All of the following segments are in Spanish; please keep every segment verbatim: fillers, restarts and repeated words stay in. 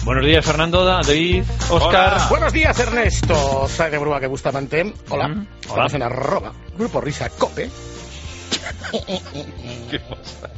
Buenos días, Fernando, David, Óscar. Hola. Buenos días, Ernesto. Sabe Brua que Bustamante. Hola. Mm, Estamos hola. en arroba Grupo Risa Cope. ¿Qué pasa?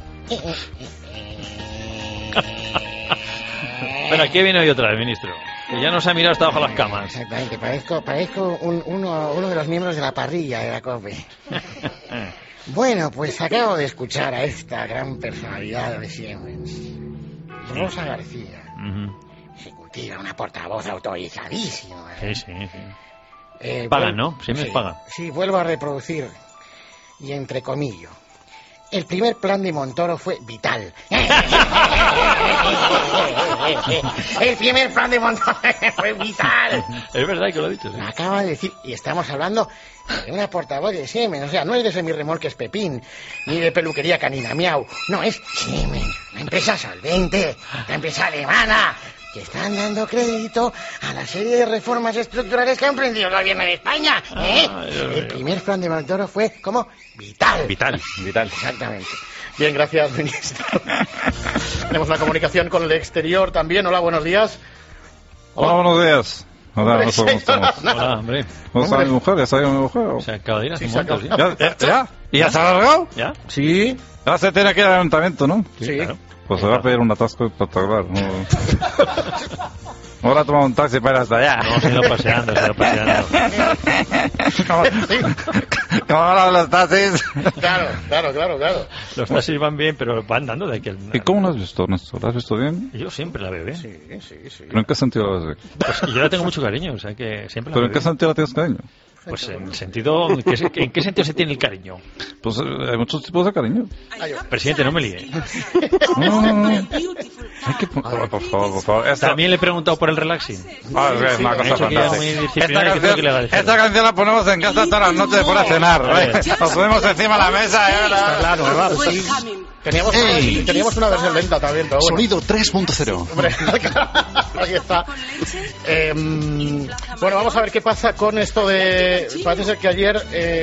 Bueno, aquí viene hoy otra vez, ministro. Que ya nos ha mirado hasta abajo las camas. Exactamente, parezco, parezco un, uno, uno de los miembros de la parrilla de la COPE. Bueno, pues acabo de escuchar a esta gran personalidad de Siemens, Rosa García, Uh-huh. ejecutiva, una portavoz autorizadísima. Sí, sí, sí. Eh, Pagan, vuel- ¿no? Siemens sí, paga. Sí, vuelvo a reproducir, y entre comillas. El primer plan de Montoro fue vital. El primer plan de Montoro fue vital. Es verdad que lo ha dicho, sí. Lo acaba de decir, y estamos hablando de una portavoz de Siemens. O sea, no es de semirremolques Pepín, ni de peluquería Canina Miau. No, es Siemens, una empresa solvente, una empresa alemana, que están dando crédito a la serie de reformas estructurales que ha emprendido el gobierno de España. ¿eh? Ah, Dios El mío. primer plan de Montoro fue, como vital. Vital, vital. Exactamente. Bien, gracias, ministro. Tenemos una comunicación con el exterior también. Hola, buenos días. Hola, buenos días. Hola, Hombre, no sé cómo estamos. señora. Hola, hombre. ¿Cómo está Hombre. mi mujer? ¿Ya está mi mujer? Se acaba de ir hace Sí, un se momento, sí. acaba. ¿Ya? ¿Ya? ¿Ya? ¿Y ya se ha alargado? ¿Ya? Sí, Ya se tiene que ir al ayuntamiento, ¿no? sí. claro. Pues se va a pedir un atasco espectacular. ¿no? Ahora toma un taxi para ir hasta allá. No, se ha ido paseando, se ha ido paseando. ¿Cómo, ¿Cómo van los taxis? Claro, claro, claro, claro. Los taxis van bien, pero van dando de aquí al... ¿Y cómo lo has visto, Néstor? ¿Lo has visto bien? Yo siempre la veo bien. Sí, sí, sí. ¿Pero en qué sentido lo ves bien? Pues yo la tengo mucho cariño, o sea que siempre la ¿Pero veo en qué bien. sentido la tienes cariño? Pues en el sentido... ¿En qué, se- en qué sentido se tiene el cariño? Pues eh, hay muchos tipos de cariño. Presidente, no me líe. No, no, no. Hay que... Por favor, por favor, por favor. Esta... También le he preguntado por el relaxing. Ah, es una Me ha cosa dicho que era muy fantástica. disciplinario, que creo que le va a decir. esta canción la ponemos en casa todas las noches después de cenar. ¿eh? Nos subimos encima de la mesa. ¿eh? Claro, ¿verdad? Sí. Teníamos, Ey. teníamos una versión lenta también, pero bueno. Sonido tres punto cero. Hombre, ahí está. Eh, bueno, vamos a ver qué pasa con esto de... Parece ser que ayer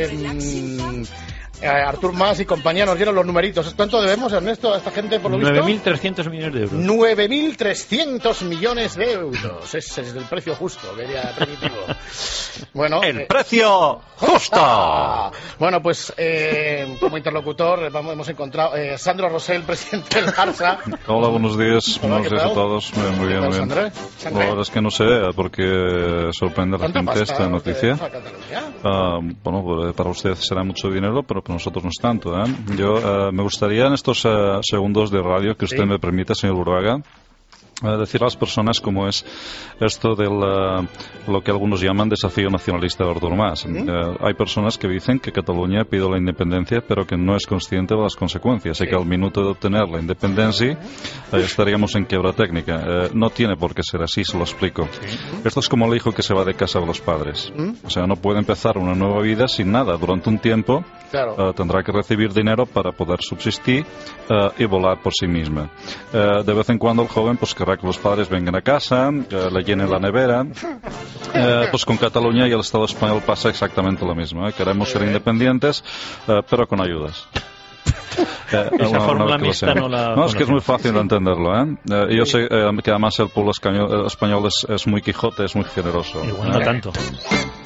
eh, eh, Artur Mas y compañía nos dieron los numeritos. ¿Cuánto debemos, Ernesto, a esta gente, por lo visto? nueve mil trescientos millones de euros. nueve mil trescientos millones de euros. Ese es el precio justo, diría Primitivo. Bueno, El eh, precio justo. Ah, bueno, pues eh, como interlocutor vamos, hemos encontrado eh, Sandro Rosell, presidente del Barça. Hola, buenos días. Hola, Buenos ¿qué días a tal? todos. Muy, muy ¿Qué bien, tal, muy bien. Sandré? La Sandré. verdad es que no sé, porque sorprende ¿Cuánta repente pasta esta os noticia. deja Cataluña? Ah, bueno, pues, para usted será mucho dinero, pero para nosotros no es tanto. ¿eh? Yo eh, me gustaría en estos eh, segundos de radio que usted Sí. me permita, señor Burbaga, eh, decir a las personas cómo es esto de lo que algunos llaman desafío nacionalista de Artur Mas. ¿Mm? Eh, hay personas que dicen que Cataluña pide la independencia, pero que no es consciente de las consecuencias, y que al minuto de obtener la independencia eh, estaríamos en quiebra técnica. Eh, no tiene por qué ser así, se lo explico. Esto es como el hijo que se va de casa de los padres. ¿Mm? O sea, no puede empezar una nueva vida sin nada. Durante un tiempo Claro. eh, tendrá que recibir dinero para poder subsistir eh, y volar por sí misma. Eh, de vez en cuando el joven pues querrá que los padres vengan a casa, eh, le llenen la nevera. Eh, pues con Cataluña y el Estado español pasa exactamente lo mismo. ¿eh? Queremos ser independientes, eh, pero con ayudas. Eh, Esa una- una fórmula vez que lo mixta sean. no la No, es que es muy conocemos. fácil de entenderlo. ¿eh? Eh, yo sé eh, que además el pueblo español, español es, es muy Quijote, es muy generoso. Igual ¿eh? no tanto.